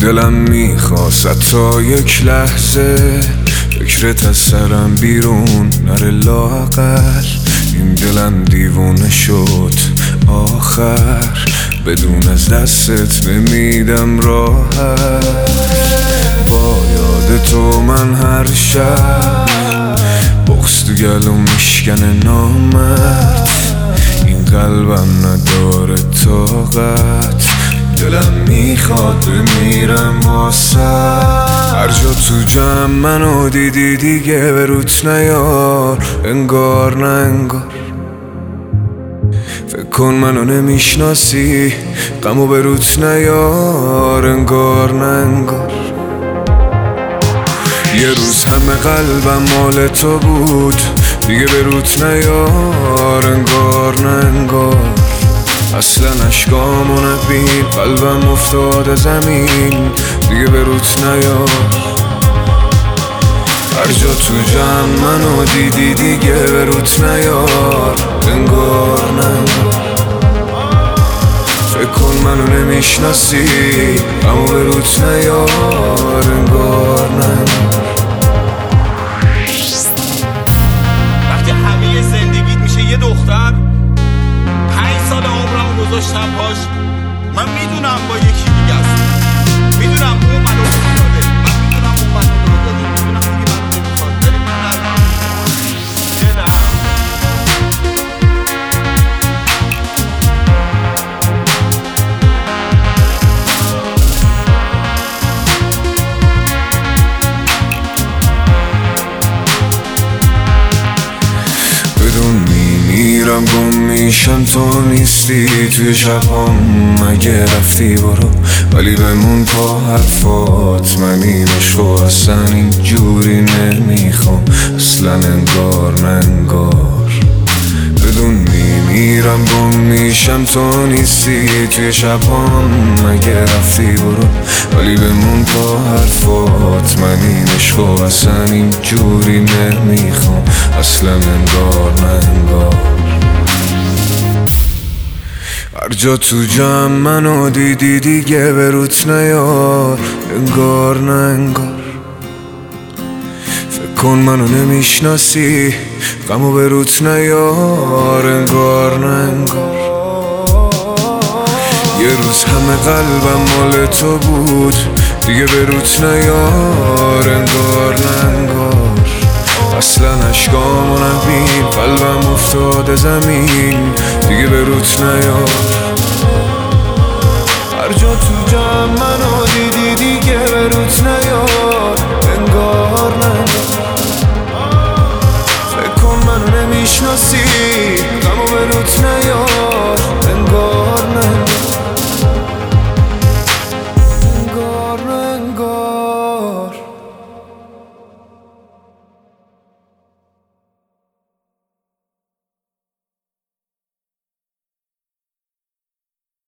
دلم میخواست تا یک لحظه فکرت از سرم بیرون نره لااقل. این دلم دیوونه شد آخر، بدون از دستت نمیدم راحت. با یاد تو من هر شب بغض تو گلوم میشکنه نامرد. این قلبم نداره طاقت، دلم میخواد بمیرم واسه. هر جا تو جمع منو دیدی دیگه به روت نیار، انگار نه انگار. فکر کن منو نمیشناسی، غمو به روت نیار، انگار نه انگار. یه روز همه قلبم مال تو بود، دیگه به روت نیار، انگار نه انگار. اصلا اشکامو نبین، قلبم افتاده زمین، دیگه به روت نیار. هر جا تو جمع منو دیدی دیگه به روت نیار، انگار نه انگار. فکر کن منو نمیشناسی، اما به روت نیار، انگار نه انگار. وقتی همه زندگیت میشه یه دختر، 5 سال عمرم گذاشتم باش، من میدونم با یکی دیگه است، میدونم اون منو دوست داره، من میدونم اون منو دوست داره، میدونم دیگه منو نمیخواد، ولی من دلم بدون میمیرم، گم میشم تو نیستی توی شبام. مگه رفتی برو، ولی بمون پا حرفات. من این عشقو اصلا اینجوری نمیخوام، اصلا انگار نه انگار. بدون میمیرم، گم میشم تو نیستی توی شبام. مگه رفتی برو، ولی بمون پا حرفات. من این عشقو اصلا اینجوری نمیخوام، اصلا انگار نه انگار. هر جا تو جمع منو دیدی دیگه به روت نیار، انگار نه انگار. فکر کن منو نمیشناسی، غمو به روت نیار، انگار نه انگار. یه روز همه قلبم مال تو بود، دیگه به روت نیار، انگار نه انگار. اصلا اشکامو نبین، قلبم افتاده زمین، دیگه به روت نیار. هر جا تو جمع منو دیدی دیگه به روت نیار، انگار نه انگار. فکر کن منو نمیشناسی، غمو به روت نیار.